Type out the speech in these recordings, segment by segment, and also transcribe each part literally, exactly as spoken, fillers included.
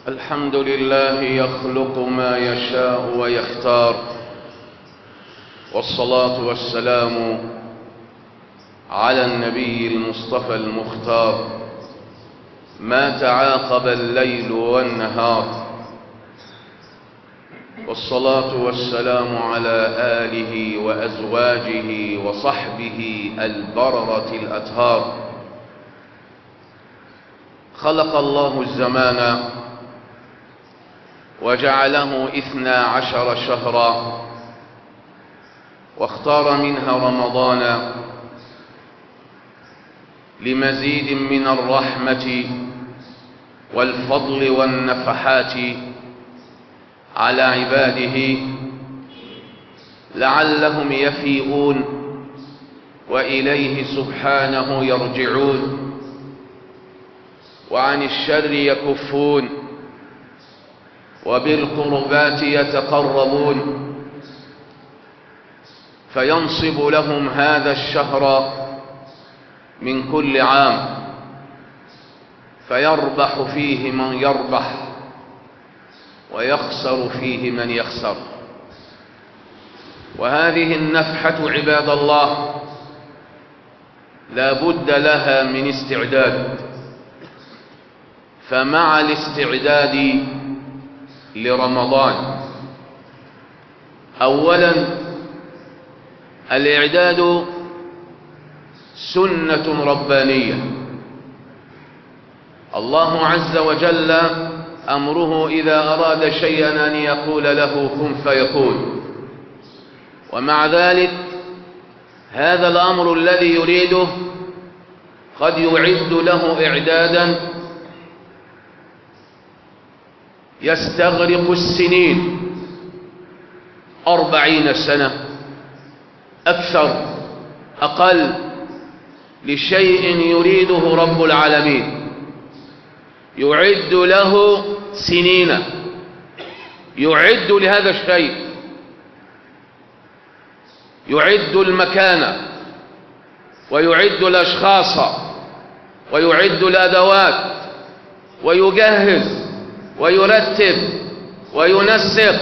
الحمد لله يخلق ما يشاء ويختار، والصلاة والسلام على النبي المصطفى المختار، ما تعاقب الليل والنهار، والصلاة والسلام على آله وأزواجه وصحبه البررة الأطهار. خلق الله الزمان وجعله اثنا عشر شهرا، واختار منها رمضان لمزيد من الرحمة والفضل والنفحات على عباده، لعلهم يفيئون وإليه سبحانه يرجعون، وعن الشر يكفون، وبالقربات يتقربون، فينصب لهم هذا الشهر من كل عام، فيربح فيه من يربح ويخسر فيه من يخسر. وهذه النفحة عباد الله لا بد لها من استعداد، فمع الاستعداد لرمضان أولا الإعداد سنة ربانية. الله عز وجل أمره إذا أراد شيئا أن يقول له كن فيكون، ومع ذلك هذا الأمر الذي يريده قد يعد له إعدادا يستغرق السنين، أربعين سنة أكثر أقل، لشيء يريده رب العالمين، يعد له سنين، يعد لهذا الشيء، يعد المكان ويعد الأشخاص ويعد الأدوات ويجهز ويرتب وينسق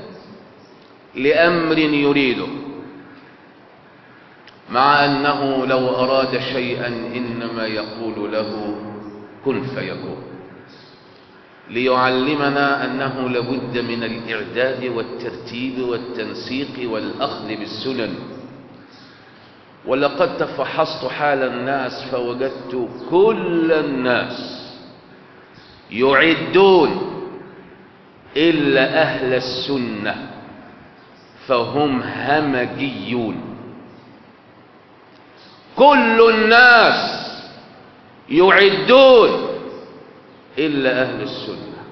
لأمر يريده، مع أنه لو أراد شيئا إنما يقول له كن فيكون، ليعلمنا أنه لابد من الإعداد والترتيب والتنسيق والأخذ بالسنن. ولقد تفحصت حال الناس فوجدت كل الناس يعدون إلا أهل السنة فهم همجيون. كل الناس يعدون إلا أهل السنة،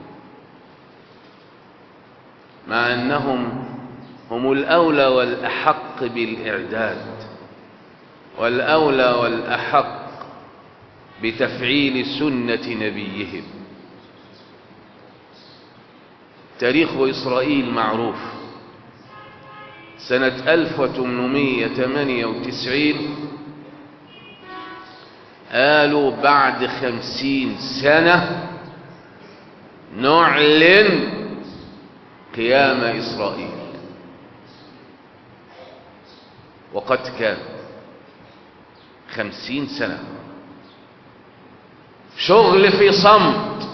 مع أنهم هم الأولى والأحق بالإعداد، والأولى والأحق بتفعيل سنة نبيهم. تاريخ إسرائيل معروف. سنة ألف وثمانمائة وثمانية وتسعين قالوا بعد خمسين سنة نعلن قيام إسرائيل، وقد كان خمسين سنة شغل في صمت،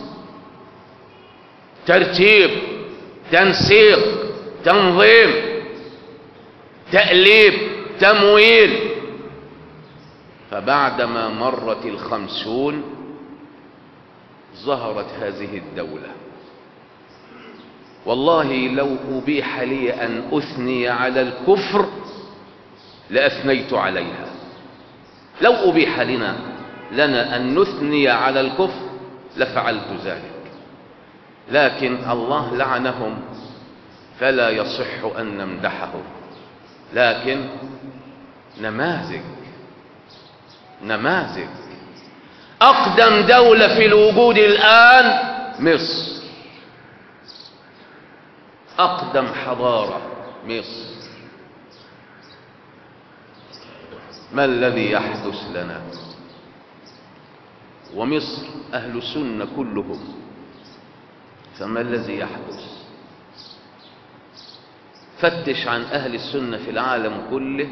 ترتيب، تنسيق، تنظيم، تأليف، تمويل. فبعدما مرت الخمسون ظهرت هذه الدولة. والله لو أبيح لي أن أثني على الكفر لأثنيت عليها، لو أبيح لنا لنا أن نثني على الكفر لفعلت ذلك، لكن الله لعنهم فلا يصح أن نمدحهم. لكن نماذج نماذج أقدم دولة في الوجود الآن مصر، أقدم حضارة مصر. ما الذي يحدث لنا؟ ومصر أهل سنة كلهم، فما الذي يحدث؟ فتش عن أهل السنة في العالم كله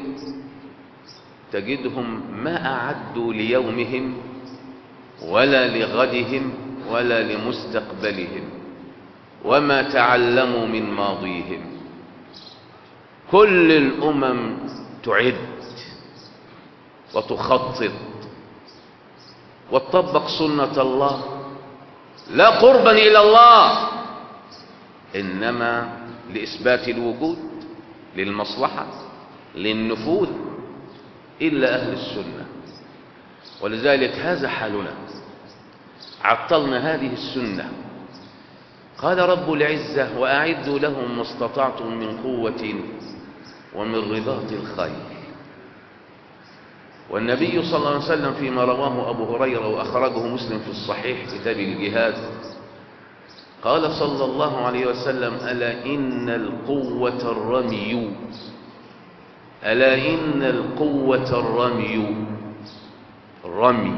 تجدهم ما أعدوا ليومهم ولا لغدهم ولا لمستقبلهم، وما تعلموا من ماضيهم. كل الأمم تعد وتخطط وتطبق سنة الله، لا قربا إلى الله، إنما لإثبات الوجود، للمصلحة، للنفوذ، إلا أهل السنة. ولذلك هذا حالنا، عطلنا هذه السنة. قال رب العزة: وأعدوا لهم ما استطعتم من قوة ومن رباط الخيل. والنبي صلى الله عليه وسلم فيما رواه أبو هريرة وأخرجه مسلم في الصحيح كتاب الجهاد قال صلى الله عليه وسلم: ألا إن القوة الرمي، ألا إن القوة الرمي. الرمي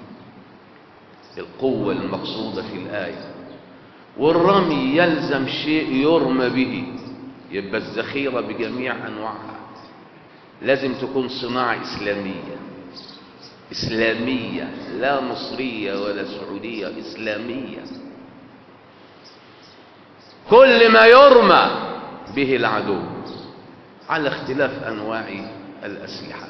القوة المقصودة في الآية، والرمي يلزم شيء يرمى به، يبقى الذخيرة بجميع أنواعها لازم تكون صناعة إسلامية، إسلامية لا مصرية ولا سعودية، إسلامية. كل ما يرمى به العدو على اختلاف أنواع الأسلحة.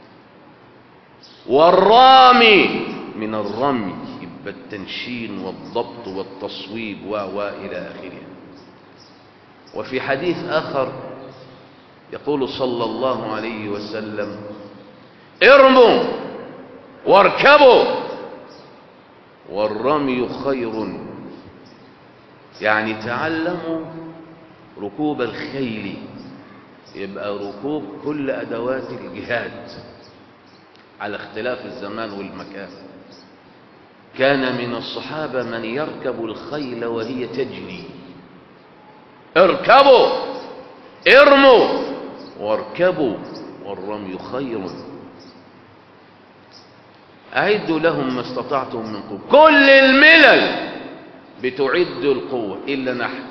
والرامي من الرمي يبقى التنشين والضبط والتصويب وإلى آخره. وفي حديث آخر يقول صلى الله عليه وسلم: ارموا واركبوا والرمي خير. يعني تعلموا ركوب الخيل، يبقى ركوب كل أدوات الجهاد على اختلاف الزمان والمكان. كان من الصحابة من يركب الخيل وهي تجري. اركبوا، ارموا واركبوا والرمي خير. أعدوا لهم ما استطعتم من قوة. كل الملل بتعد القوة إلا نحن،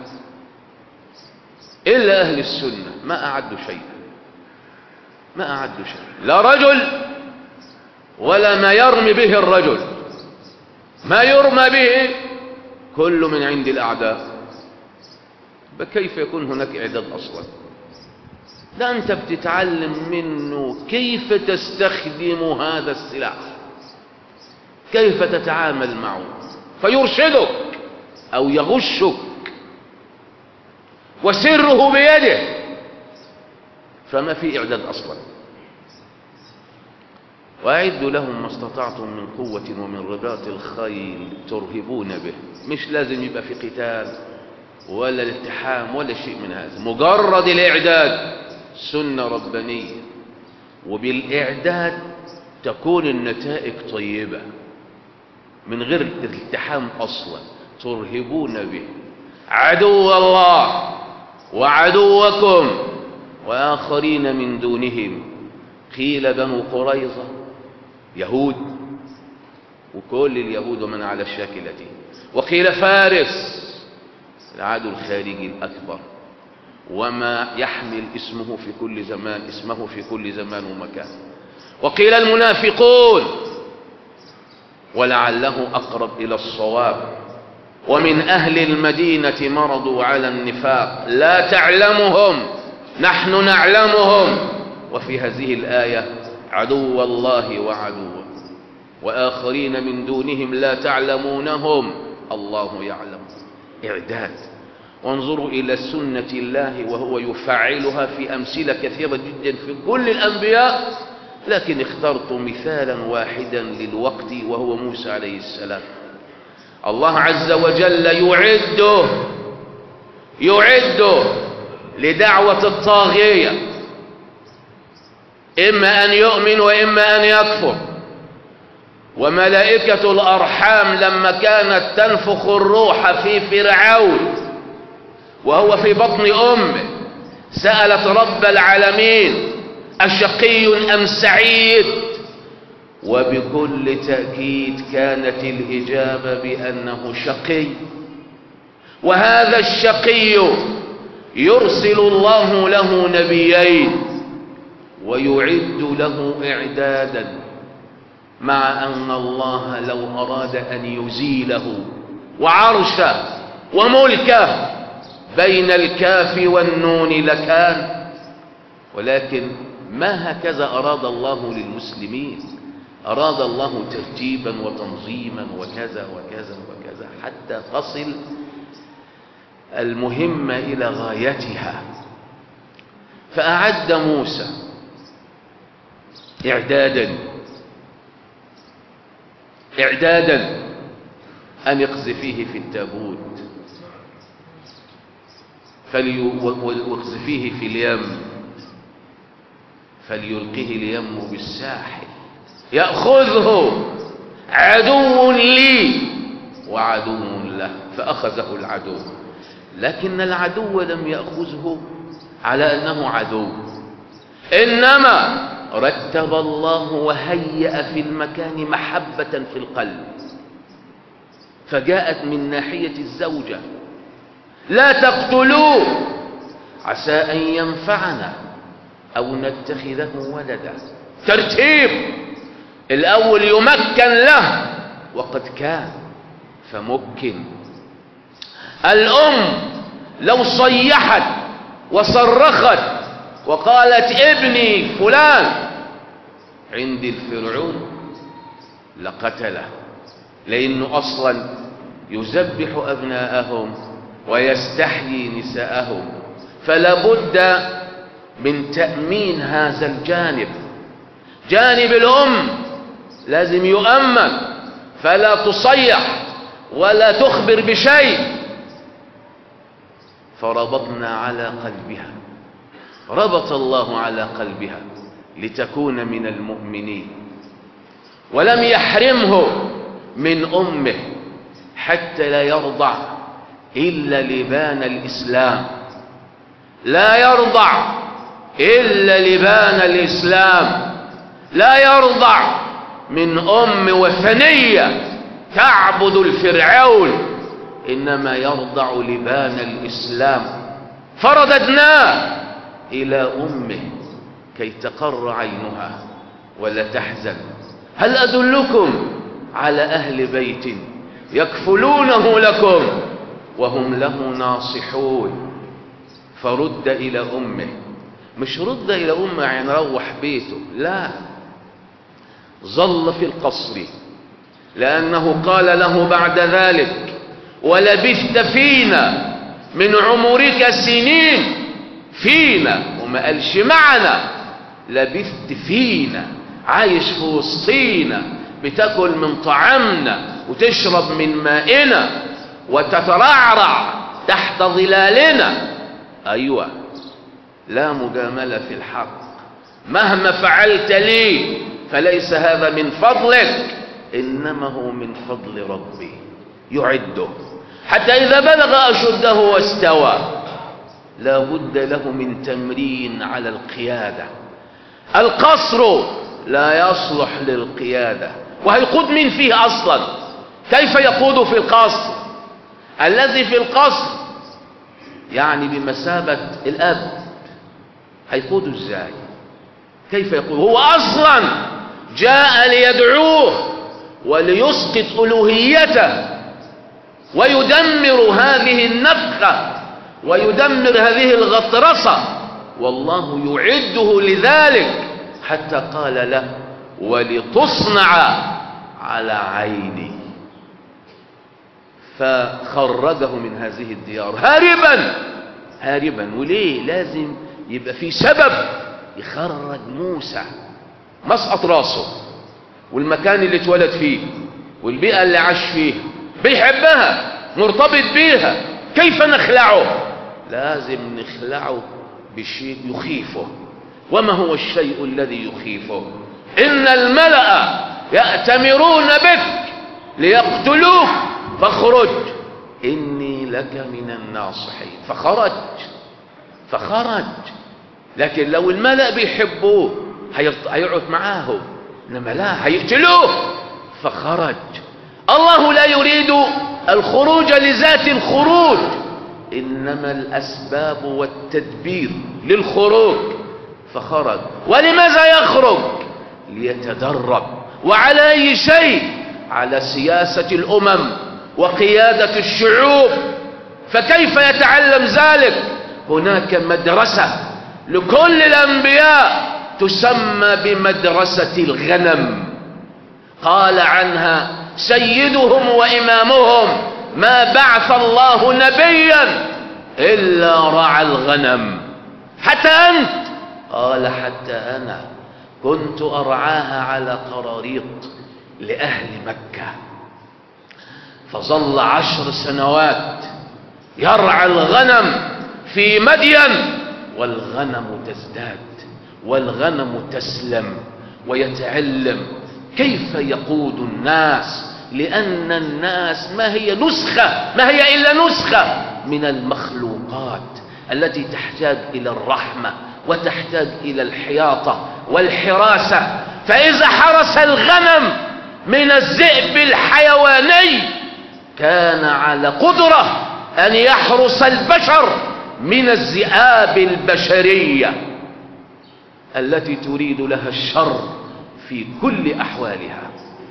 إلا أهل السنة ما أعدوا شيئا، ما أعدوا شيئا، لا رجل ولا ما يرمي به الرجل، ما يرمى به كل من عند الأعداء. فكيف يكون هناك إعداد أصلا؟ ده أنت بتتعلم منه كيف تستخدم هذا السلاح، كيف تتعامل معه، فيرشدك أو يغشك، وسره بيده، فما في إعداد أصلا. وأعدوا لهم ما استطعتم من قوة ومن رباط الخيل ترهبون به. مش لازم يبقى في قتال ولا الالتحام ولا شيء من هذا، مجرد الإعداد سنة ربانية، وبالإعداد تكون النتائج طيبة من غير الالتحام أصلا. ترهبون به عدو الله وعدوكم وآخرين من دونهم. قيل بنو قريظة يهود، وكل اليهود ومن على شاكلته، وقيل فارس العدو الخارجي الأكبر، وما يحمل اسمه في كل زمان اسمه في كل زمان ومكان. وقيل المنافقون، ولعله أقرب إلى الصواب. ومن أهل المدينة مرضوا على النفاق لا تعلمهم نحن نعلمهم. وفي هذه الآية عدو الله وعدوه وآخرين من دونهم لا تعلمونهم الله يعلم. إعداد. وانظروا إلى سنة الله وهو يفعلها في أمثلة كثيرة جدا في كل الأنبياء، لكن اخترت مثالا واحدا للوقت وهو موسى عليه السلام. الله عز وجل يعده يعده لدعوة الطاغية، إما أن يؤمن وإما أن يكفر. وملائكة الأرحام لما كانت تنفخ الروح في فرعون وهو في بطن أمه سألت رب العالمين أشقي أم سعيد؟ وبكل تأكيد كانت الإجابة بأنه شقي. وهذا الشقي يرسل الله له نبيين ويعد له إعدادا، مع أن الله لو أراد أن يزيله وعرشه وملكه بين الكاف والنون لكان، ولكن ما هكذا أراد الله للمسلمين. أراد الله ترتيبا وتنظيما وكذا وكذا وكذا حتى تصل المهمة إلى غايتها. فأعد موسى إعدادا إعدادا أن يقذفيه في التابوت فليقذفيه في اليم فليلقيه اليم بالساحل يأخذه عدو لي وعدو له، فأخذه العدو. لكن العدو لم يأخذه على أنه عدو، إنما رتب الله وهيأ في المكان محبة في القلب، فجاءت من ناحية الزوجة: لا تقتلوه عسى أن ينفعنا أو نتخذه ولدا. ترتيب الأول يمكن له وقد كان فمكن. الأم لو صيحت وصرخت وقالت ابني فلان عند الفرعون لقتله، لأنه أصلا يذبح أبناءهم ويستحيي نساءهم، فلا بد من تأمين هذا الجانب. جانب الأم لازم يؤمن، فلا تصيح ولا تخبر بشيء. فربطنا على قلبها، ربط الله على قلبها لتكون من المؤمنين، ولم يحرمه من أمه حتى لا يرضع إلا لبان الإسلام، لا يرضع إلا لبان الإسلام، لا يرضع من أم وثنية تعبد الفرعون، إنما يرضع لبان الإسلام. فرددناه إلى أمه كي تقر عينها ولا تحزن. هل أدلكم على أهل بيت يكفلونه لكم وهم له ناصحون؟ فرد إلى أمه، مش رد إلى أمه يعني روح بيته، لا، ظل في القصر، لأنه قال له بعد ذلك: ولبثت فينا من عمرك سنين. فينا، وما قالش معنا، لبثت فينا، عايش في وسطينا، بتاكل من طعامنا وتشرب من مائنا وتترعرع تحت ظلالنا. أيوة، لا مجاملة في الحق. مهما فعلت لي فليس هذا من فضلك، إنما هو من فضل ربي يعده حتى إذا بلغ أشده واستوى. لا بد له من تمرين على القيادة. القصر لا يصلح للقيادة، وهيقود من فيه أصلا؟ كيف يقود في القصر؟ الذي في القصر يعني بمثابة الأب، هيقود ازاي؟ كيف يقود؟ هو أصلا جاء ليدعوه وليسقط ألوهيته ويدمر هذه النفخة ويدمر هذه الغطرسة، والله يعده لذلك حتى قال له: ولتصنع على عيني. فخرجه من هذه الديار هاربا هاربا. وليه؟ لازم يبقى في سبب يخرج موسى. مسقط راسه والمكان اللي اتولد فيه والبيئة اللي عاش فيها، بيحبها، مرتبط بيها، كيف نخلعه؟ لازم نخلعه بشيء يخيفه. وما هو الشيء الذي يخيفه؟ إن الملأ يأتمرون بك ليقتلوك فاخرج إني لك من الناصحين. فخرج فخرج لكن لو الملأ بيحبوه هيقعد معاه، إنما لا، هيقتلوه. فخرج. الله لا يريد الخروج لذات الخروج، إنما الأسباب والتدبير للخروج. فخرج. ولماذا يخرج؟ ليتدرب. وعلى أي شيء؟ على سياسة الأمم وقيادة الشعوب. فكيف يتعلم ذلك؟ هناك مدرسة لكل الأنبياء تسمى بمدرسة الغنم، قال عنها سيدهم وإمامهم: ما بعث الله نبيا إلا رعى الغنم. حتى أنت؟ قال حتى أنا كنت أرعاها على قراريط لأهل مكة. فظل عشر سنوات يرعى الغنم في مدين، والغنم تزداد والغنم تسلم ويتعلم كيف يقود الناس، لأن الناس ما هي نسخة ما هي إلا نسخة من المخلوقات التي تحتاج إلى الرحمة وتحتاج إلى الحياطة والحراسة. فإذا حرس الغنم من الذئب الحيواني كان على قدرة أن يحرس البشر من الذئاب البشرية التي تريد لها الشر في كل أحوالها.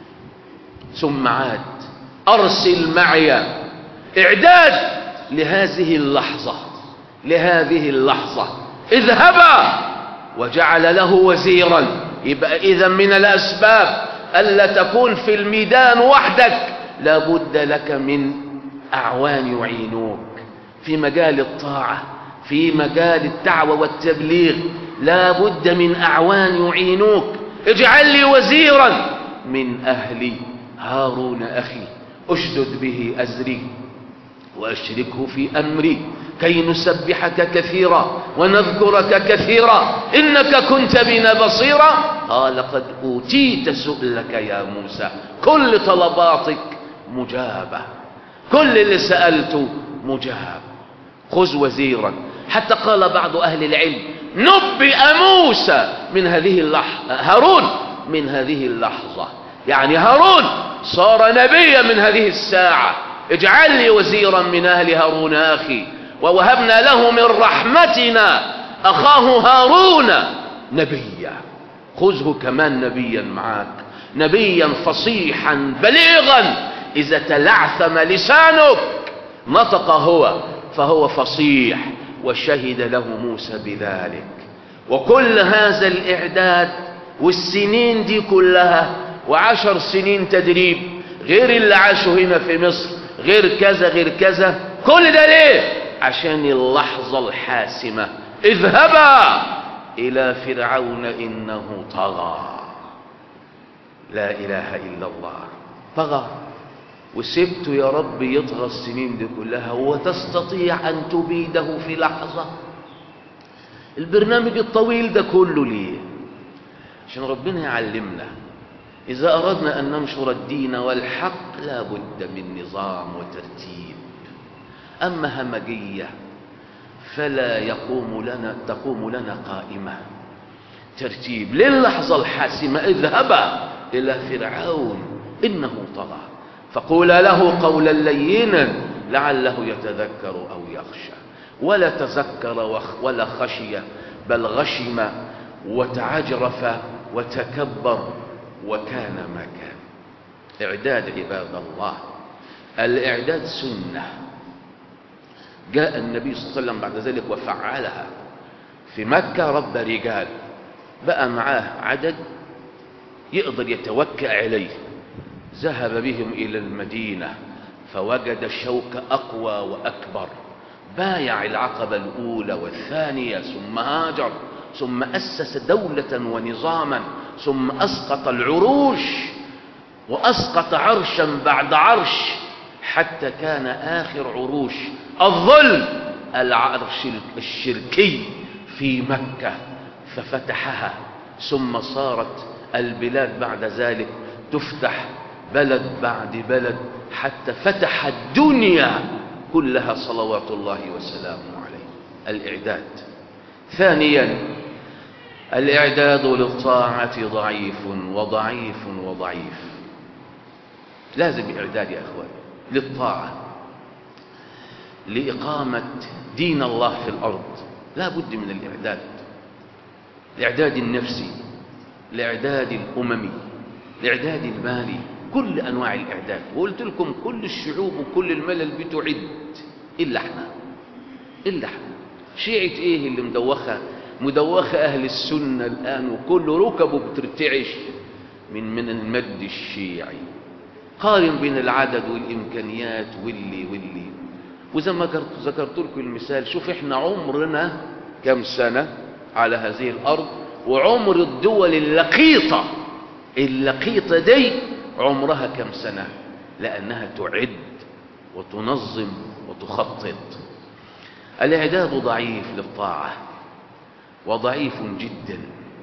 ثم عاد: أرسل معي، إعداد لهذه اللحظة لهذه اللحظة اذهبا. وجعل له وزيرا. يبقى إذا من الأسباب ألا تكون في الميدان وحدك، لابد لك من أعوان يعينوك في مجال الطاعة، في مجال الدعوة والتبليغ، لابد من أعوان يعينوك. اجعل لي وزيرا من أهلي، هارون أخي أشدد به أزري وأشركه في أمري كي نسبحك كثيرا ونذكرك كثيرا إنك كنت بنا بصيرا. قال: قد أوتيت سؤلك يا موسى، كل طلباتك مجابة، كل اللي سألته مجاب. خذ وزيرا. حتى قال بعض أهل العلم: نبئ موسى من هذه اللحظة، هارون من هذه اللحظة، يعني هارون صار نبيا من هذه الساعة. اجعل لي وزيرا من أهل هارون أخي ووهبنا له من رحمتنا أخاه هارون نبيا. خذه كمان نبيا معك، نبيا فصيحا بليغا، إذا تلعثم لسانك نطق هو فهو فصيح، وشهد له موسى بذلك. وكل هذا الإعداد والسنين دي كلها، وعشر سنين تدريب غير اللي عاشوا هنا في مصر، غير كذا غير كذا، كل ده ليه؟ عشان اللحظة الحاسمة: اذهبا إلى فرعون إنه طغى. لا إله إلا الله. طغى، وسبته يا رب يطغى السنين دي كلها وتستطيع أن تبيده في لحظة؟ البرنامج الطويل ده كله ليه؟ عشان ربنا يعلمنا إذا أردنا أن ننشر الدين والحق لا بد من نظام وترتيب. أما همجية فلا يقوم لنا تقوم لنا قائمة. ترتيب للحظة الحاسمة: اذهبا إلى فرعون إنه طغى فقولا له قولا لينا لعله يتذكر أو يخشى. ولا تذكر ولا خشي، بل غشم وتعجرف وتكبر وكان ما كان. إعداد عباد الله، الإعداد سنة. جاء النبي صلى الله عليه وسلم بعد ذلك وفعلها في مكة. رب رجال بقى معاه عدد يقدر يتوكأ عليه. ذهب بهم إلى المدينة فوجد الشوك أقوى وأكبر. بايع العقبة الأولى والثانية، ثم هاجر، ثم أسس دولة ونظاما، ثم أسقط العروش وأسقط عرشا بعد عرش، حتى كان آخر عروش الظلم العرش الشركي في مكة، ففتحها. ثم صارت البلاد بعد ذلك تفتح بلد بعد بلد، حتى فتح الدنيا كلها صلوات الله وسلامه عليه. الإعداد. ثانيا، الإعداد للطاعة ضعيف وضعيف وضعيف. لازم إعداد يا أخوان. للطاعة لإقامة دين الله في الأرض لا بد من الإعداد، الإعداد النفسي، الإعداد الأممي، الإعداد المالي، كل أنواع الإعداد. وقلت لكم كل الشعوب وكل الملل بتعد إلا احنا، إلا احنا. شيعة إيه اللي مدوخة مدوخة أهل السنة الآن، وكل ركبه بترتعش من من المد الشيعي. قارن بين العدد والإمكانيات واللي واللي وزي ما ذكرت لكم المثال، شوف احنا عمرنا كم سنة على هذه الأرض، وعمر الدول اللقيطة اللقيطة دي عمرها كم سنة، لأنها تعد وتنظم وتخطط. الإعداد ضعيف للطاعة وضعيف جدا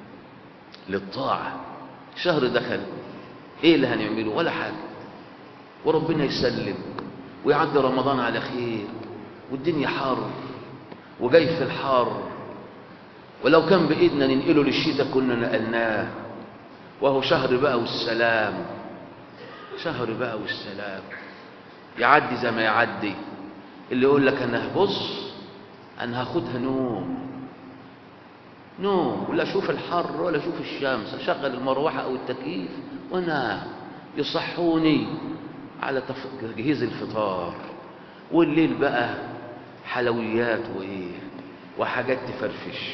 للطاعة. شهر دخل، ايه اللي هنعمله؟ ولا حاجة، وربنا يسلم ويعدي رمضان على خير، والدنيا حر وجاي في الحر، ولو كان بإيدنا ننقله للشتاء كنا نقلناه. وهو شهر بقى والسلام، شهر بقى والسلام، يعدي زي ما يعدي. اللي يقول لك انا بص انا هاخدها نوم نوم، ولا اشوف الحر ولا اشوف الشمس، اشغل المروحه او التكييف وانا يصحوني على تجهيز الفطار، والليل بقى حلويات وايه وحاجات تفرفش.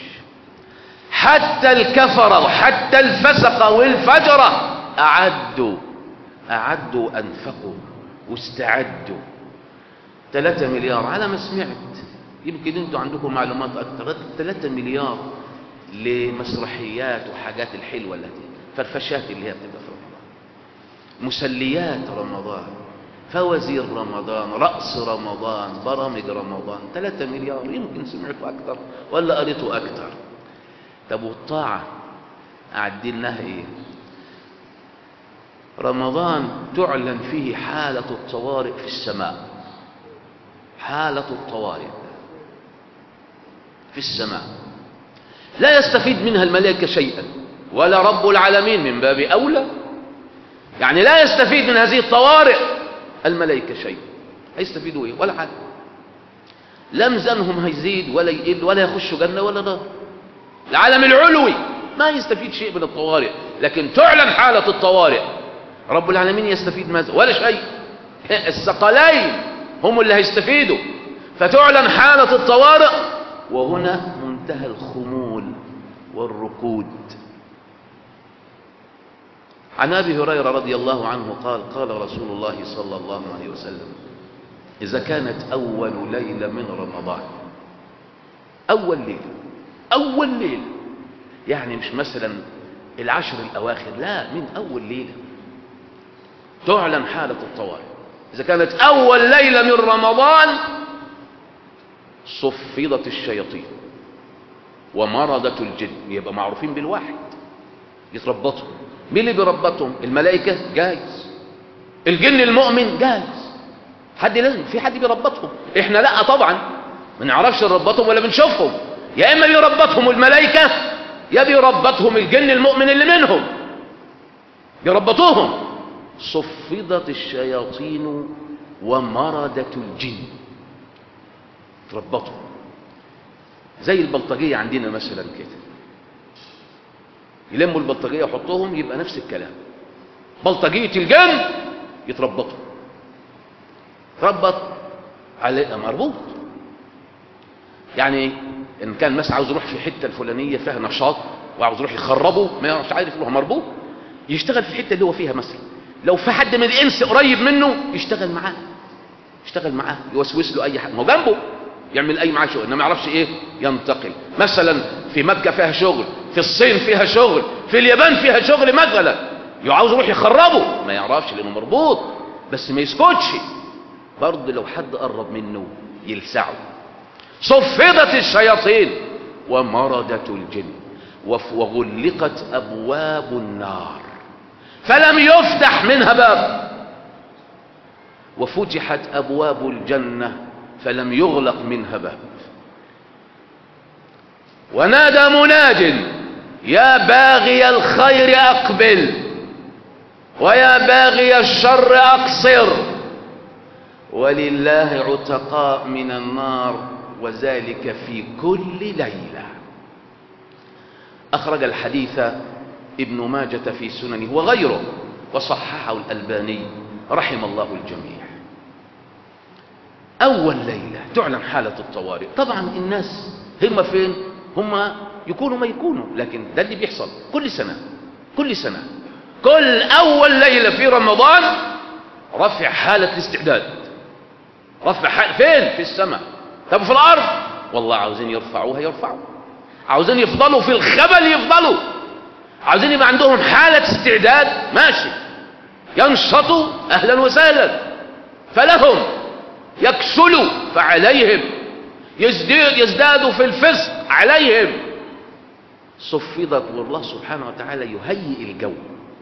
حتى الكفره وحتى الفسقه والفجره اعدوا اعدوا انفقوا واستعدوا. ثلاثة مليار على ما سمعت، يمكن انتوا عندكم معلومات اكتر، ثلاثة مليار لمسرحيات وحاجات الحلوه التي فرفشات اللي هي بتبقى في رمضان، مسليات رمضان، فوازير رمضان، رأس رمضان، برامج رمضان. ثلاثة مليار، يمكن سمعتوا اكتر ولا قريتوا اكتر. طب والطاعه اعدلناها ايه؟ رمضان تعلن فيه حالة الطوارئ في السماء، حالة الطوارئ في السماء لا يستفيد منها الملائكة شيئا ولا رب العالمين من باب أولى. يعني لا يستفيد من هذه الطوارئ الملائكة شيئا، هيستفيدوا ايه؟ ولا حاجة. لا ميزانهم هيزيد ولا يقل ولا يخشوا جنة ولا نار. العالم العلوي ما يستفيد شيء من الطوارئ، لكن تعلن حالة الطوارئ رب العالمين يستفيد ماذا؟ ولا شيء. الثقلين هم اللي هيستفيدوا، فتعلن حالة الطوارئ، وهنا منتهى الخمول والركود. عن أبي هريرة رضي الله عنه قال قال رسول الله صلى الله عليه وسلم: إذا كانت أول ليلة من رمضان، أول ليلة أول ليلة يعني مش مثلا العشر الأواخر، لا، من أول ليلة تعلن حالة الطوارئ. إذا كانت أول ليلة من رمضان صفدت الشياطين ومرضت الجن، يبقى معروفين بالواحد يتربطوا. مين اللي بيربطهم؟ الملائكة جايز، الجن المؤمن جايز، حد لازم في حد بيربطهم. احنا لا طبعا ما نعرفش نربطهم ولا بنشوفهم، يا اما بيربطهم الملائكة يا بيربطهم الجن المؤمن اللي منهم بيربطوهم. صفدت الشياطين ومردت الجن، تربطوا زي البلطجية عندنا مثلا كده، يلموا البلطجية ويحطوهم، يبقى نفس الكلام. بلطجية الجن يتربطوا، تربط على مربوط. يعني ان كان مثلا عاوز يروح في حته الفلانيه فيها نشاط وعاوز يروح يخربه، ما مش عارف يروح، مربوط يشتغل في الحته اللي هو فيها. مثلا لو في حد من الانس قريب منه يشتغل معاه، يشتغل معاه يوسوس له اي حاجه، ما هو جنبه يعمل اي معاه شغل، انما ما يعرفش ايه ينتقل. مثلا في مكه فيها شغل، في الصين فيها شغل، في اليابان فيها شغل، مثلا عاوز يروح يخربه ما يعرفش لانه مربوط، بس ما يسكتش برضه، لو حد قرب منه يلسعه. صفدت الشياطين ومردت الجن وغلقت ابواب النار فلم يفتح منها باب، وفتحت ابواب الجنه فلم يغلق منها باب. ونادى مناد: يا باغي الخير اقبل ويا باغي الشر اقصر. ولله عتقاء من النار وذلك في كل ليلة. أخرج الحديث ابن ماجة في سننه وغيره وصححه الألباني رحم الله الجميع. أول ليلة تعلن حالة الطوارئ. طبعا الناس هم فين؟ هم يكونوا ما يكونوا، لكن ده اللي بيحصل كل سنة كل سنة كل أول ليلة في رمضان رفع حالة الاستعداد. رفع حالة فين؟ في السماء. طب في الأرض والله عاوزين يرفعوها يرفعوا، عاوزين يفضلوا في الخبل يفضلوا، عاوزين يبقى عندهم حالة استعداد ماشي، ينشطوا أهلا وسهلا، فلهم يكسلوا فعليهم، يزدادوا في الفسق عليهم. صفدت والله سبحانه وتعالى يهيئ الجو.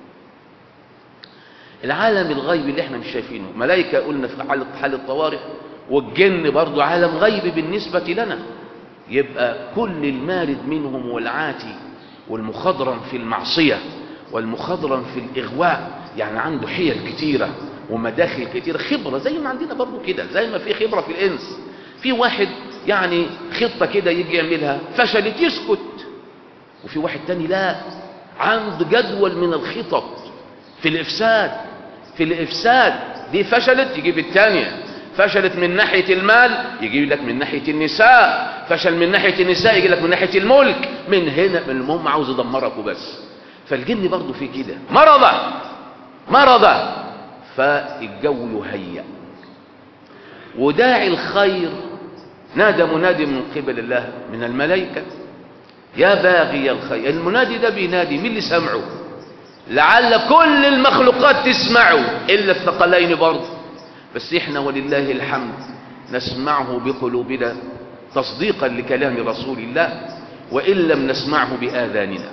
العالم الغيب اللي احنا مش شايفينه، ملائكة قلنا في حالة حالة طوارئ، والجن برضو عالم غيب بالنسبة لنا. يبقى كل المارد منهم والعاتي والمخضرم في المعصية والمخضرم في الإغواء، يعني عنده حيل كتيرة ومداخل كتيرة، خبرة زي ما عندنا برضو كده، زي ما في خبرة في الإنس. في واحد يعني خطة كده يجي يعملها فشلت يسكت، وفي واحد تاني لا، عنده جدول من الخطط في الإفساد. في الإفساد دي فشلت يجيب الثانية، فشلت من ناحية المال يجيب لك من ناحية النساء، فشل من ناحية النساء يجيب لك من ناحية الملك، من هنا من المهم عاوز يدمرك وبس. فالجن برضو في كده مرضى مرضى، فالجو يهيأ. وداعي الخير نادى منادي من قبل الله من الملائكة يا باغي الخير. المنادي ده بينادي مين اللي سمعه؟ لعل كل المخلوقات تسمعه إلا الثقلين برضه، بس احنا ولله الحمد نسمعه بقلوبنا تصديقا لكلام رسول الله، وإن لم نسمعه بآذاننا.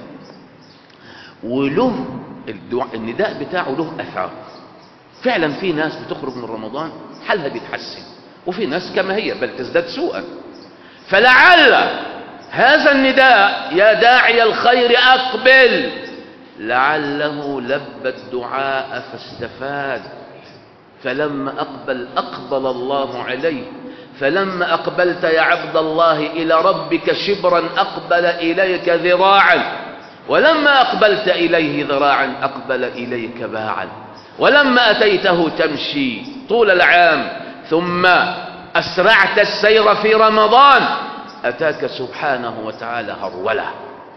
وله الدعاء النداء بتاعه له أثار. فعلا في ناس بتخرج من رمضان حالها بيتحسن، وفي ناس كما هي بل تزداد سوءا. فلعل هذا النداء يا داعي الخير أقبل لعله لبى الدعاء فاستفاد، فلما أقبل أقبل الله عليه. فلما أقبلت يا عبد الله إلى ربك شبرا أقبل إليك ذراعا، ولما أقبلت إليه ذراعا أقبل إليك باعا. ولما أتيته تمشي طول العام ثم أسرعت السير في رمضان أتاك سبحانه وتعالى هرولة.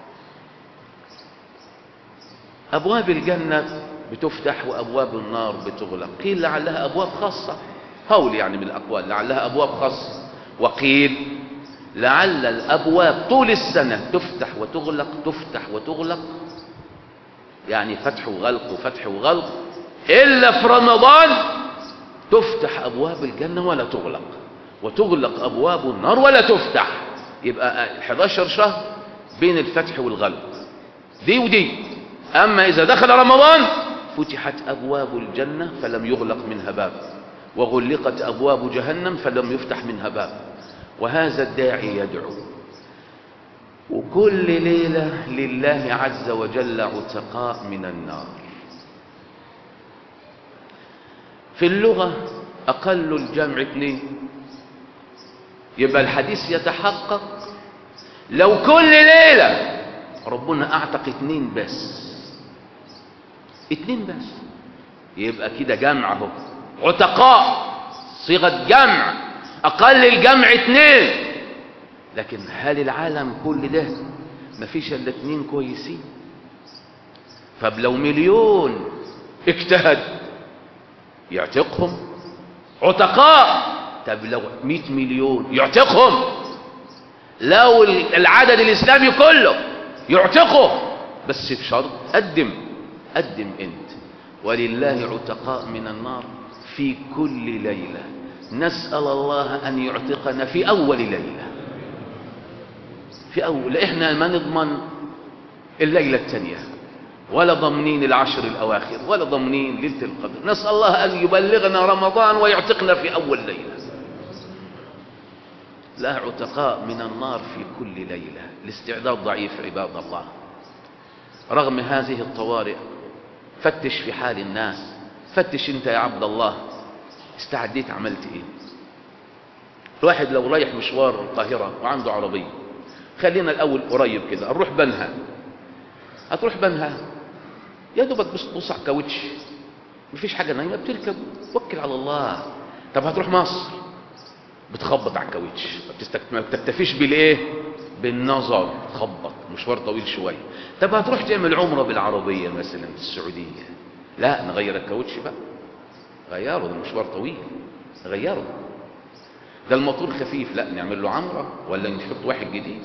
أبواب الجنة بتفتح وأبواب النار بتغلق. قيل لعلها أبواب خاصة، قول يعني من الأقوال لعلها أبواب خاصة، وقيل لعل الأبواب طول السنة تفتح وتغلق تفتح وتغلق، يعني فتح وغلق وفتح وغلق، إلا في رمضان تفتح أبواب الجنة ولا تغلق، وتغلق أبواب النار ولا تفتح. يبقى احد عشر شهر بين الفتح والغلق دي ودي. أما إذا دخل رمضان فتحت أبواب الجنة فلم يغلق منها باب، وغلقت أبواب جهنم فلم يفتح منها باب. وهذا الداعي يدعو، وكل ليلة لله عز وجل عتقاء من النار. في اللغة أقل الجمع اثنين، يبقى الحديث يتحقق لو كل ليلة ربنا أعتق اثنين بس، اثنين بس، يبقى كده جمع اهو، عتقاء صيغة جمع، أقل الجمع اثنين. لكن هل العالم كل ده مفيش الا اثنين كويسين؟ فلو مليون اجتهد يعتقهم عتقاء، طب لو مئة مليون يعتقهم، لو العدد الإسلامي كله يعتقه، بس بشرط قدم قدم انت. ولله عتقاء من النار في كل ليلة. نسأل الله أن يعتقنا في أول ليلة، في أول. إحنا ما نضمن الليلة الثانية، ولا ضمنين العشر الأواخر، ولا ضمنين ليلة القدر. نسأل الله أن يبلغنا رمضان ويعتقنا في أول ليلة. لا عتقاء من النار في كل ليلة. الاستعداد ضعيف عباد الله. رغم هذه الطوارئ فتش في حال الناس، فتش انت يا عبد الله، استعديت عملت ايه؟ الواحد لو رايح مشوار القاهرة وعنده عربية، خلينا الاول قريب كده، نروح بنها. هتروح بنها يا دوبك بص على الكاوتش، مفيش حاجة نايمة، بتركب توكل على الله. طب هتروح مصر، بتخبط على الكاوتش، ما بتكتفيش بالايه؟ بالنظر، تخبط، مشوار طويل شويه. طب هتروح تعمل عمره بالعربيه مثلا في السعوديه، لا نغير الكاوتش بقى، غيره، ده مشوار طويل، غيره. ده الموتور خفيف، لا نعمل له عمره ولا نحط واحد جديد.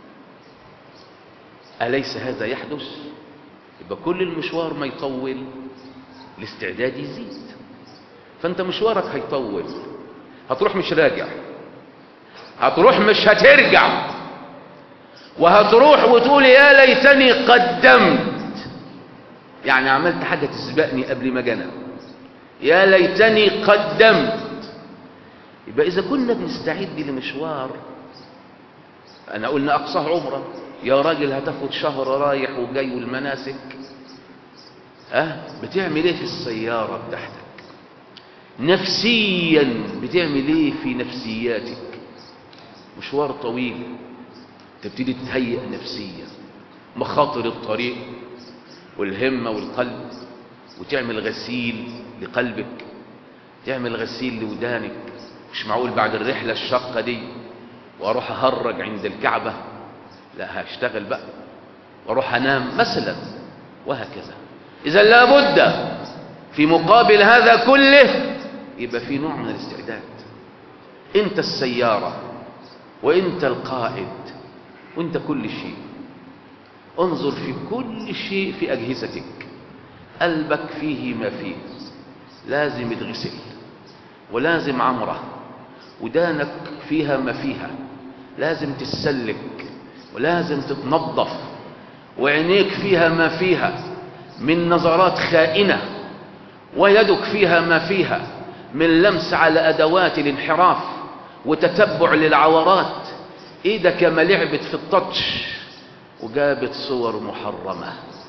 أليس هذا يحدث؟ يبقى كل المشوار ما يطول الاستعداد يزيد. فانت مشوارك هيطول، هتروح مش راجع، هتروح مش هترجع، وهتروح وتقول يا ليتني قدمت، يعني عملت حاجة تسبقني قبل ما جنى، يا ليتني قدمت. يبقى إذا كنا بنستعد لمشوار، أنا قلنا أقصاه عمرة، يا راجل هتاخد شهر رايح وجاي والمناسك، أه بتعمل إيه في السيارة بتاعتك؟ نفسيا بتعمل إيه في نفسياتك؟ مشوار طويل، تبتدي تتهيئ نفسيا، مخاطر الطريق والهمة والقلب، وتعمل غسيل لقلبك، تعمل غسيل لودانك. مش معقول بعد الرحلة الشاقة دي واروح اهرج عند الكعبة، لا هشتغل بقى واروح انام مثلا، وهكذا. اذا لابد في مقابل هذا كله يبقى في نوع من الاستعداد. انت السيارة وانت القائد وانت كل شيء. انظر في كل شيء في اجهزتك، قلبك فيه ما فيه، لازم يتغسل ولازم عمره، ودانك فيها ما فيها، لازم تتسلك ولازم تتنظف، وعينيك فيها ما فيها من نظرات خائنة، ويدك فيها ما فيها من لمس على أدوات الانحراف وتتبع للعورات. ايدك ما لعبت في التاتش وجابت صور محرمة،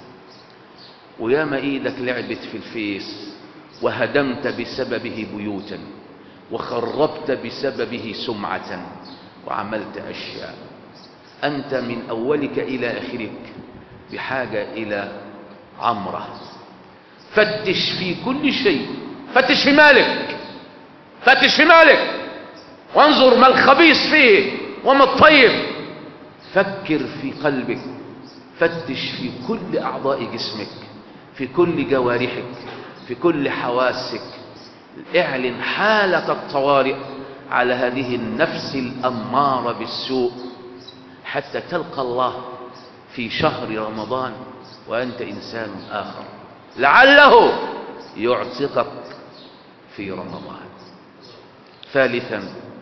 وياما ايدك لعبت في الفيس وهدمت بسببه بيوتا، وخربت بسببه سمعة، وعملت أشياء. أنت من أولك إلى آخرك بحاجة إلى عمرة. فتش في كل شيء، فتش في مالك، فتش في مالك، وانظر ما الخبيث فيه وما الطيب. فكر في قلبك، فتش في كل أعضاء جسمك، في كل جوارحك، في كل حواسك. اعلن حالة الطوارئ على هذه النفس الأمارة بالسوء، حتى تلقى الله في شهر رمضان وأنت إنسان آخر، لعله يعتقك في رمضان. ثالثا،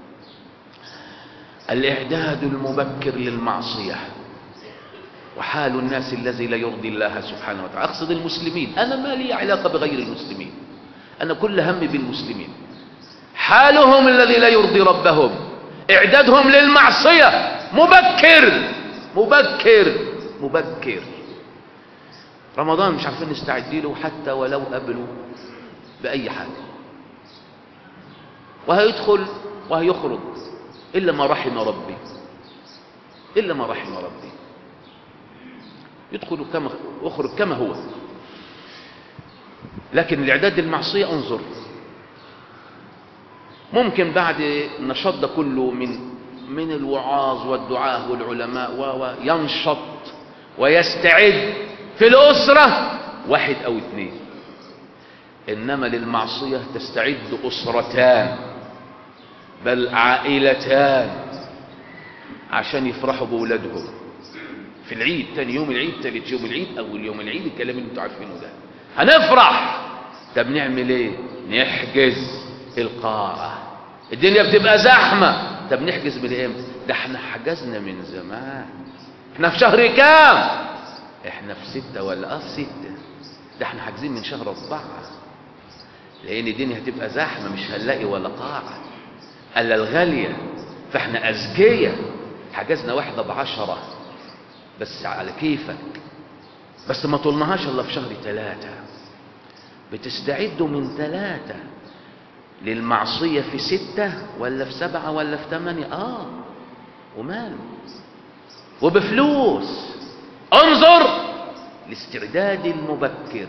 الإعداد المبكر للمعصية، وحال الناس الذي لا يرضي الله سبحانه وتعالى. أقصد المسلمين، أنا ما لي علاقة بغير المسلمين، أنا كل همي بالمسلمين. حالهم الذي لا يرضي ربهم، إعدادهم للمعصية مبكر مبكر مبكر. رمضان مش عارفين نستعد له حتى ولو قبلوا بأي حاجة، وهيدخل وهيخرج إلا ما رحم ربي، إلا ما رحم ربي. يدخل كما يخرج كما هو. لكن الإعداد للمعصية، انظر، ممكن بعد النشاط ده كله من من الوعاظ والدعاة والعلماء وينشط ويستعد في الأسرة واحد أو اثنين، إنما للمعصية تستعد أسرتان بل عائلتان عشان يفرحوا بولادهم في العيد، تاني يوم العيد، تالت يوم العيد، أول يوم العيد، الكلام اللي انتوا عارفينه ده. هنفرح. طب نعمل ايه؟ نحجز القاعة. الدنيا بتبقى زحمة، طب نحجز من امتى؟ ده احنا حجزنا من زمان. احنا في شهر كام؟ احنا في ستة ولا اه في ستة، ده احنا حاجزين من شهر أربعة، لأن الدنيا هتبقى زحمة مش هنلاقي ولا قاعة الا الغالية. فاحنا أذكية، حجزنا واحدة بعشرة بس على كيفك، بس ما طولناهاش الا في شهر ثلاثة. بتستعدوا من ثلاثة للمعصية في ستة ولا في سبعة ولا في ثمانية، اه وماله، وبفلوس. انظر الاستعداد المبكر.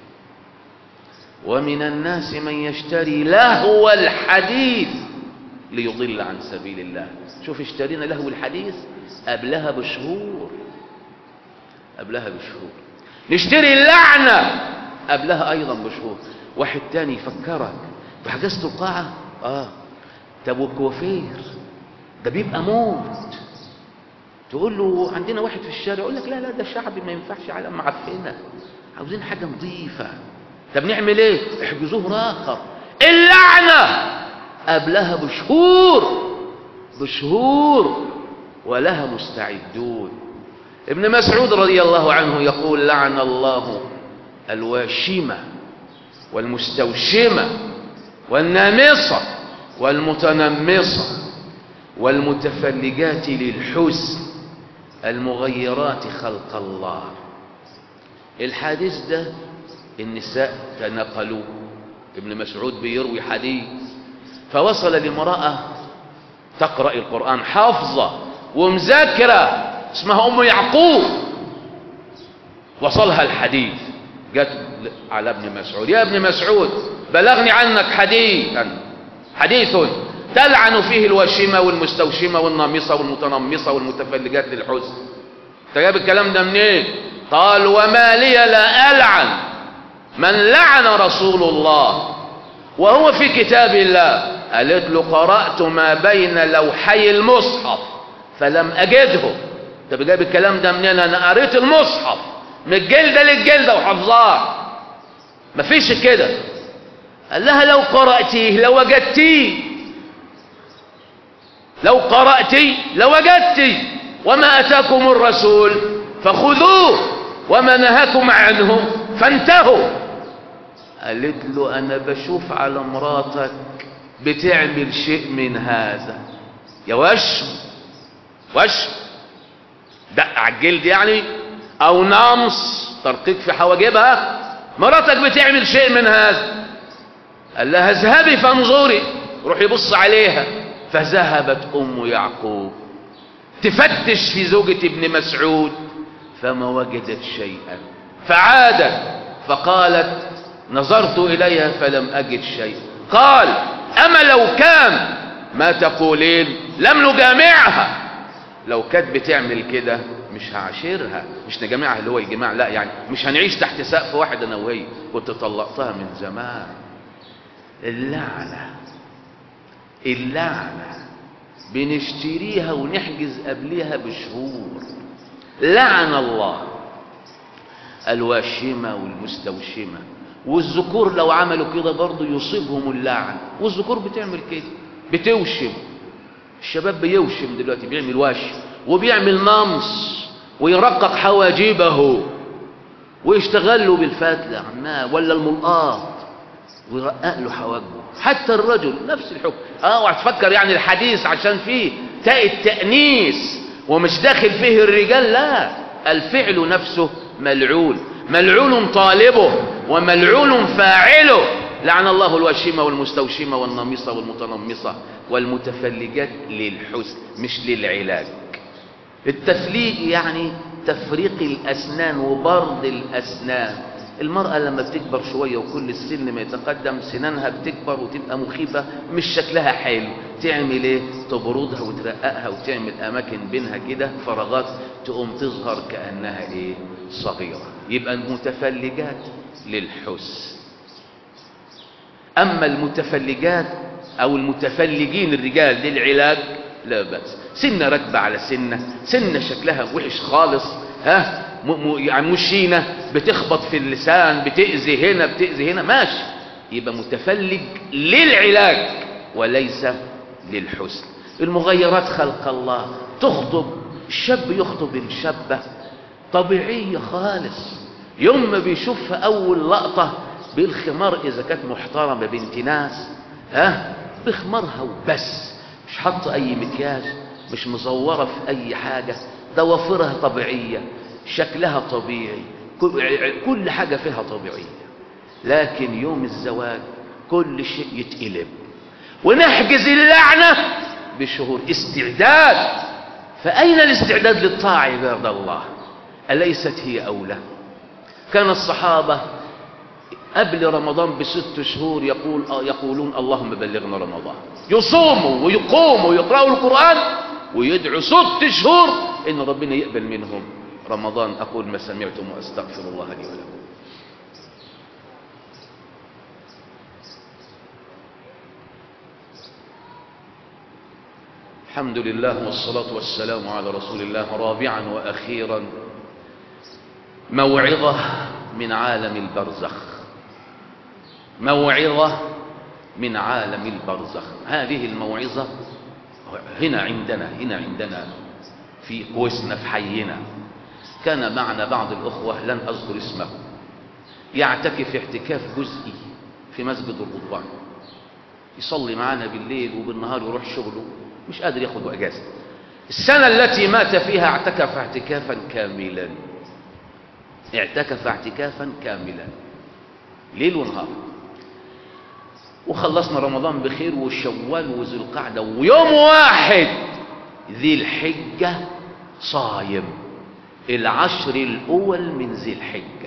ومن الناس من يشتري لهو الحديث ليضل عن سبيل الله. شوف اشترينا لهو الحديث قبلها بشهور، قبلها بشهور. نشتري اللعنة قبلها ايضا بشهور. واحد تاني يفكرك بحجزت القاعة، اه طب والكوافير ده بيبقى موت. تقول له عندنا واحد في الشارع، يقول لك لا لا ده شعبي ما ينفعش على معفنة، عاوزين حاجة نظيفة. طب نعمل ايه؟ احجزوه راخر. اللعنة قبلها بشهور بشهور ولها مستعدون. ابن مسعود رضي الله عنه يقول لعن الله الواشمة والمستوشمة والنامصة والمتنمصة والمتفلجات للحسن المغيرات خلق الله. الحديث ده النساء تنقلوه. ابن مسعود بيروي حديث، فوصل لامرأة تقرأ القرآن حافظة ومذاكرة اسمها أم يعقوب، وصلها الحديث، جت على ابن مسعود، يا ابن مسعود بلغني عنك حديثا حديث تلعن فيه الواشمة والمستوشمة والنامصة والمتنمصة والمتفلجات للحسن. انت جايب الكلام ده منين؟ قال وما لي لا ألعن من لعن رسول الله وهو في كتاب الله. قالت له قرأت ما بين لوحي المصحف فلم أجده. انت جايب الكلام ده منين؟ انا قريت المصحف من الجلدة للجلدة وحفظاه، مفيش كده. قال لها لو قرأتيه لوجدتيه، لو قرأتي لوجدتي، وما أتاكم الرسول فخذوه وما نهاكم عنه فانتهوا. قالت له أنا بشوف على مراتك بتعمل شيء من هذا، يا وشم وشم دق على الجلد يعني، أو نمص ترقيق في حواجبها، مراتك بتعمل شيء من هذا. قال لها اذهبي فانظري، روحي بص عليها. فذهبت أم يعقوب تفتش في زوجة ابن مسعود فما وجدت شيئا، فعادت فقالت نظرت إليها فلم أجد شيء. قال أما لو كان ما تقولين لم نجامعها. لو كانت بتعمل كده مش هعاشرها، مش نجامعها اللي هو الجماع، لا يعني مش هنعيش تحت سقف واحد انا وهي، كنت طلقتها من زمان. اللعنة اللعنة بنشتريها ونحجز قبلها بشهور. لعن الله الواشمة والمستوشمة. والذكور لو عملوا كده برضه يصيبهم اللعن. والذكور بتعمل كده، بتوشم. الشباب بيوشم دلوقتي، بيعمل واشم وبيعمل نمص ويرقق حواجبه ويشتغل له بالفتلة عماه ولا الملقاط ويرقق له حواجبه. حتى الرجل نفس الحكم. اه وهتفكر يعني الحديث عشان فيه تاء التأنيث ومش داخل فيه الرجال، لا، الفعل نفسه ملعون، ملعون طالبه وملعون فاعله. لعن الله الواشمة والمستوشمة والنامصة والمتنمصة والمتفلجات للحسن مش للعلاج. التفليج يعني تفريق الأسنان وبرد الأسنان. المرأة لما بتكبر شوية وكل السن ما يتقدم سنانها بتكبر وتبقى مخيفة، مش شكلها حلو، تعمل ايه؟ تبردها وترققها وتعمل أماكن بينها كده فراغات تقوم تظهر كأنها ايه؟ صغيرة. يبقى المتفلجات للحسن. أما المتفلجات أو المتفلجين الرجال للعلاج لا بأس. سنة راكبة على سنة، سنة شكلها وحش خالص، ها م م يعني مشينة بتخبط في اللسان، بتأذي هنا بتأذي هنا، ماشي، يبقى متفلج للعلاج وليس للحسن. المغيرات خلق الله. تخطب الشاب يخطب الشابة طبيعية خالص، يوم ما بيشوفها أول لقطة بالخمار إذا كانت محترمة بنت ناس، ها بخمارها وبس، مش حاطة أي مكياج، مش مزورة في أي حاجة، ضوافرها طبيعية، شكلها طبيعي، كل حاجة فيها طبيعية. لكن يوم الزواج كل شيء يتقلب. ونحجز اللعنة بشهور. استعداد. فأين الاستعداد للطاعة عباد الله؟ أليست هي أولى؟ كان الصحابة قبل رمضان بست شهور يقول يقولون اللهم بلغنا رمضان، يصوموا ويقوموا ويقرأوا القرآن ويدعوا ست شهور إن ربنا يقبل منهم رمضان. أقول ما سمعتم وأستغفر الله لي ولكم. الحمد لله والصلاة والسلام على رسول الله. رابعا وأخيرا موعظة من عالم البرزخ. موعظة من عالم البرزخ. هذه الموعظة هنا عندنا هنا عندنا في كوسنا في حينا. كان معنا بعض الأخوة لن أذكر اسمه يعتكف اعتكاف جزئي في مسجد الرضوان، يصلي معنا بالليل وبالنهار يروح شغله، مش قادر ياخد اجازه. السنه التي مات فيها اعتكف اعتكافا كاملا، اعتكف اعتكافا كاملا ليل ونهار. وخلصنا رمضان بخير وشوال وذي القعده، ويوم واحد ذي الحجه صايم، العشر الاول من ذي الحجه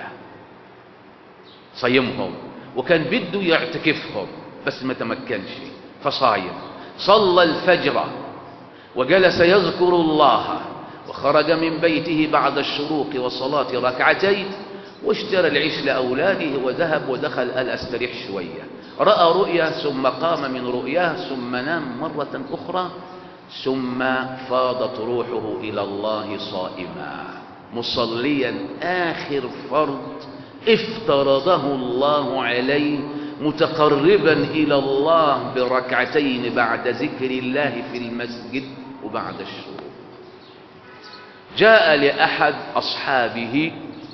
صيمهم، وكان بده يعتكفهم بس ما تمكنش فصايم. صلى الفجر وجلس يذكر الله، وخرج من بيته بعد الشروق وصلاة ركعتين، واشترى العيش لأولاده وذهب ودخل قال أستريح شوية. رأى رؤيا ثم قام من رؤياه ثم نام مرة أخرى، ثم فاضت روحه إلى الله صائما مصليا آخر فرض افترضه الله عليه، متقربا إلى الله بركعتين بعد ذكر الله في المسجد وبعد الشروق. جاء لأحد أصحابه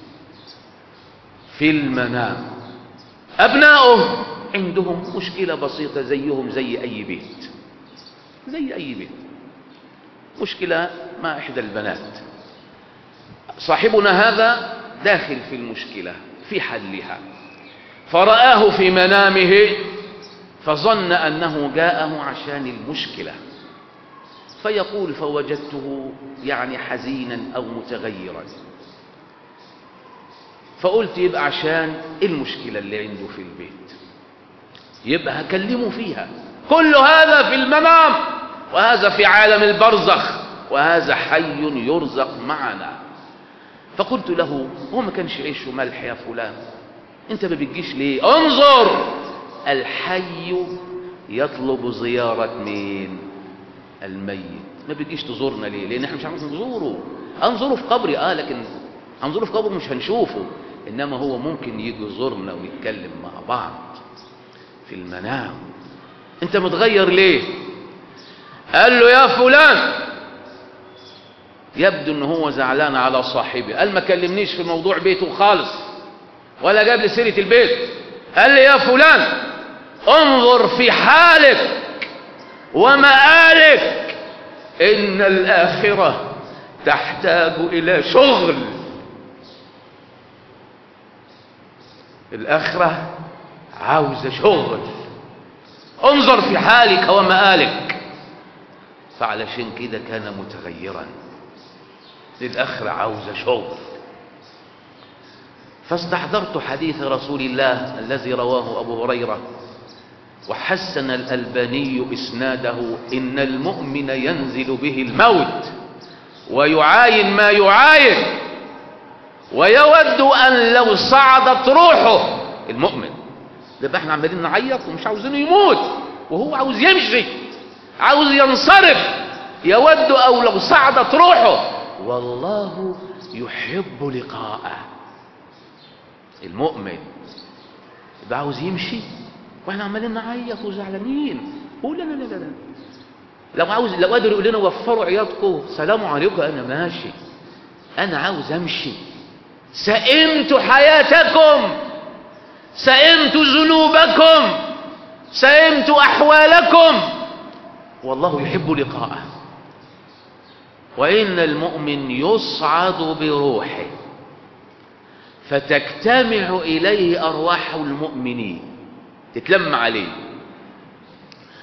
في المنام أبناؤه عندهم مشكلة بسيطة زيهم زي أي بيت، زي أي بيت، مشكلة مع إحدى البنات. صاحبنا هذا داخل في المشكلة في حلها، فرآه في منامه فظن أنه جاءه عشان المشكلة، فيقول فوجدته يعني حزينا أو متغيرا، فقلت يبقى عشان المشكلة اللي عنده في البيت، يبقى هكلمه فيها. كل هذا في المنام، وهذا في عالم البرزخ، وهذا حي يرزق معنا. فقلت له هو ما كانش عيش وملح يا فلان، انت ما بتجيش ليه؟ انظر، الحي يطلب زيارة مين؟ الميت. ما بتجيش تزورنا ليه؟ لان احنا مش عارفين نزوره. انظره في قبري اه لكن هنزوره في قبره مش هنشوفه، انما هو ممكن يجي يزورنا ونتكلم مع بعض في المنام. انت متغير ليه؟ قال له يا فلان، يبدو ان هو زعلان على صاحبي، قال ما كلمنيش في موضوع بيته خالص ولا جاب لي سيرة البيت. قال لي يا فلان انظر في حالك ومآلك، إن الآخرة تحتاج إلى شغل. الآخرة عاوزة شغل، انظر في حالك ومآلك. فعلشان كده كان متغيرا، الآخرة عاوزة شغل. فاستحضرت حديث رسول الله الذي رواه أبو هريرة وحسن الألباني إسناده: إن المؤمن ينزل به الموت ويعاين ما يعاين ويود أن لو صعدت روحه. المؤمن ده احنا عمالين نعيط ومش عاوزينه يموت، وهو عاوز يمشي، عاوز ينصرف، يود أو لو صعدت روحه والله يحب لقاءه. المؤمن يبقى عاوز يمشي واحنا عمالين نعيط وزعلانين. قول لا لا لا لا، لو عاوز لو قادر يقول لنا وفروا عياطكم، سلام عليكم، انا ماشي، انا عاوز امشي. سئمت حياتكم، سئمت ذنوبكم، سئمت احوالكم، والله يحب لقاءه. وان المؤمن يصعد بروحه فتجتمع إليه أرواح المؤمنين، تتلم عليه.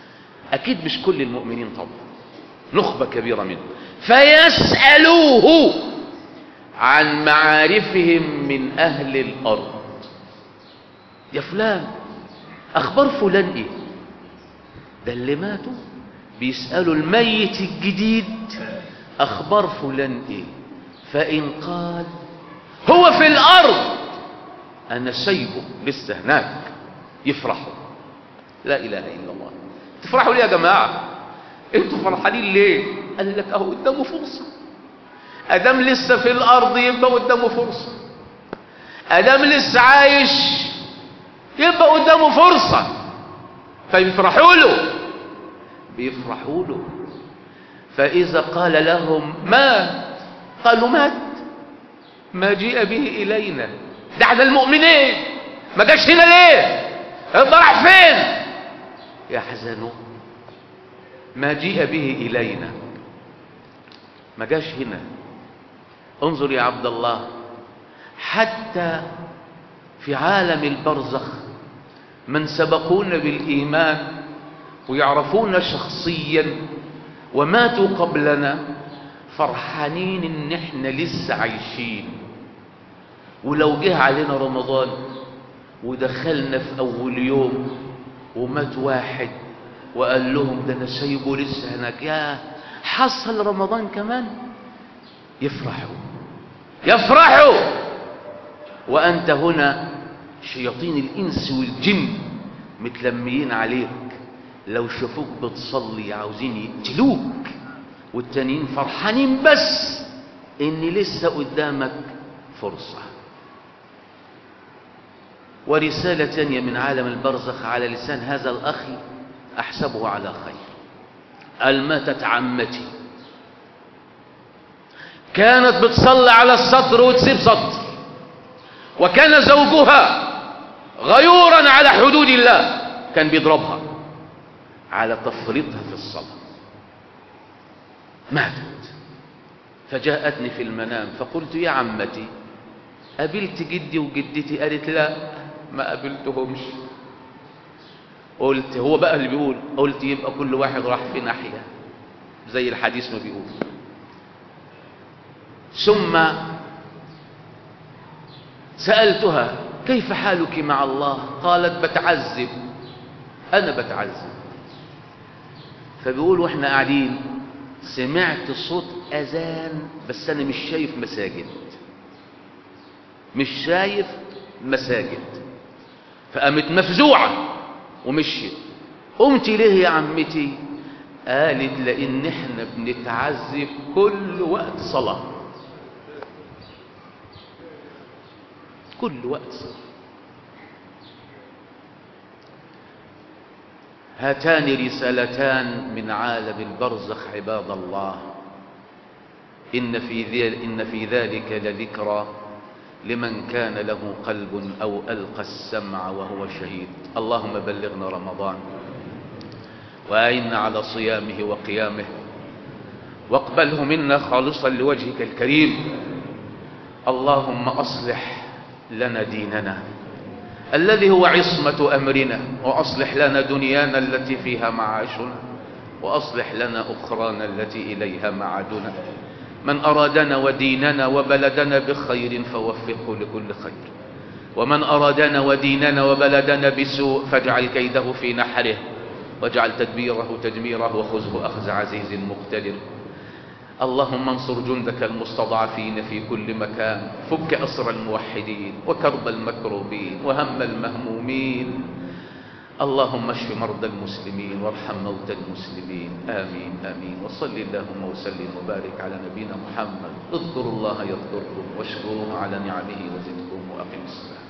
أكيد مش كل المؤمنين طبعا، نخبة كبيرة منهم. فيسألوه عن معارفهم من أهل الأرض. يا فلان أخبار فلان إيه؟ ده اللي ماتوا بيسألوا الميت الجديد أخبار فلان إيه. فإن قال هو في الأرض أنا سايبه لسه هناك، يفرحوا. لا إله إلا الله. تفرحوا ليه يا جماعة؟ انتوا فرحانين ليه؟ قال لك اهو قدامه فرصة، ادام لسه في الارض يبقى قدامه فرصة، ادام لسه عايش يبقى قدامه فرصة، فيفرحوا له بيفرحوا له. فاذا قال لهم مات، قالوا مات، ما جيء به الينا، ده احنا المؤمنين ما جاش هنا ليه؟ يبقى راح فين؟ يحزنوا. ما جيء به إلينا، ما جاش هنا. انظر يا عبد الله، حتى في عالم البرزخ من سبقونا بالإيمان ويعرفون شخصيا وماتوا قبلنا فرحانين ان احنا لسه عايشين. ولو جه علينا رمضان ودخلنا في اول يوم ومات واحد وقال لهم ده انا سايبه لسه هناك، يا حصل رمضان كمان، يفرحوا يفرحوا. وانت هنا شياطين الانس والجن متلميين عليك، لو شافوك بتصلي عاوزين يقتلوك، والتانيين فرحانين بس ان لسه قدامك فرصة. ورسالة تانية من عالم البرزخ على لسان هذا الأخ أحسبه على خير. قال ماتت عمتي، كانت بتصلي على السطر وتسيب سطر، وكان زوجها غيورا على حدود الله، كان بيضربها على تفريطها في الصلاة. ماتت. فجاءتني في المنام فقلت يا عمتي قابلت جدي وجدتي؟ قالت لا ما قابلتهمش. قلت هو بقى اللي بيقول، قلت يبقى كل واحد راح في ناحية زي الحديث ما بيقول. ثم سألتها كيف حالك مع الله؟ قالت بتعذب، أنا بتعذب. فبيقول واحنا قاعدين سمعت صوت أذان بس أنا مش شايف مساجد، مش شايف مساجد. فقامت مفزوعة ومشيت. قمت ليه يا عمتي؟ قالت لأن احنا بنتعذب كل وقت صلاة، كل وقت صلاة. هاتان رسالتان من عالم البرزخ عباد الله، إن في ذلك, إن في ذلك لذكرى لمن كان له قلب أو ألقى السمع وهو شهيد. اللهم بلغنا رمضان وأعنا على صيامه وقيامه، واقبله منا خالصا لوجهك الكريم. اللهم أصلح لنا ديننا الذي هو عصمة أمرنا، وأصلح لنا دنيانا التي فيها معاشنا، وأصلح لنا أخرانا التي إليها معادنا. من أرادنا وديننا وبلدنا بخير فوفقه لكل خير، ومن أرادنا وديننا وبلدنا بسوء فاجعل كيده في نحره، واجعل تدبيره تدميره، وخذه أخذ عزيز مقتدر. اللهم انصر جندك المستضعفين في كل مكان، فك أسر الموحدين وكرب المكروبين وهم المهمومين. اللهم اشف مرضى المسلمين وارحم موتى المسلمين. آمين آمين. وصل اللهم وسلم وبارك على نبينا محمد. اذكروا الله يذكركم واشكروه على نعمه وزدكم وأقم الصلاة.